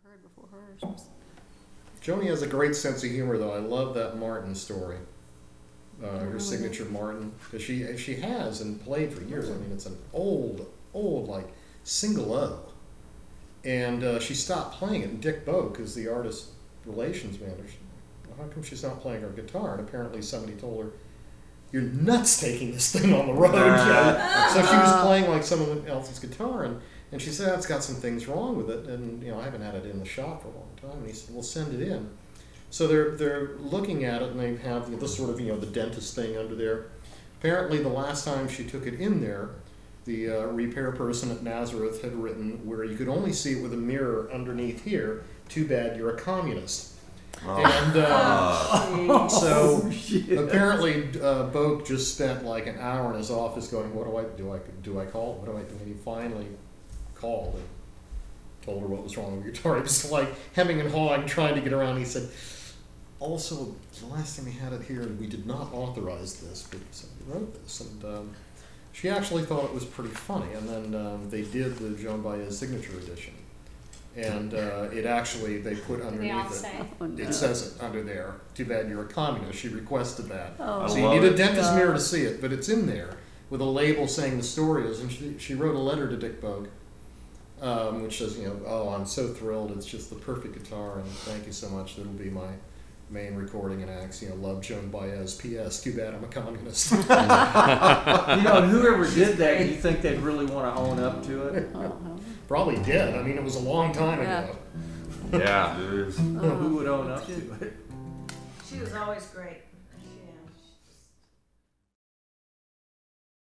heard before hers. Joni has a great sense of humor, though. I love that Martin story. Her signature Martin, because she has and played for years. I mean, it's an old like single O, and she stopped playing it. And Dick Boak is the artist relations manager. Well, how come she's not playing her guitar? And apparently somebody told her, "You're nuts taking this thing on the road." So she was playing like someone else's guitar, and she said, "It's got some things wrong with it, and I haven't had it in the shop for a long time." And he said, "Well, send it in." So they're looking at it, and they have this sort of the dentist thing under there. Apparently, the last time she took it in there, the repair person at Nazareth had written where you could only see it with a mirror underneath here. Too bad you're a communist. Oh. And so apparently Boak just spent like an hour in his office going, "What do I do? I call? What do I do?" And he finally called and told her what was wrong with the guitar. He was like hemming and hawing, trying to get around. He said, "Also, the last time we had it here, we did not authorize this, but somebody wrote this." And she actually thought it was pretty funny. And then they did the Joan Baez signature edition. And it actually, they put underneath it, it says it under there, "Too bad you're a communist." She requested that. Oh, so you need a dentist mirror to see it, but it's in there with a label saying the story is. And she wrote a letter to Dick Boak, which says, "Oh, I'm so thrilled. It's just the perfect guitar, and thank you so much. It'll be my main recording and acts. Love Joan Baez. P.S. Too bad I'm a communist." Whoever did that, you think they'd really want to own up to it? Probably did. I mean, it was a long time ago. Yeah. Who would own up to it? She was always great.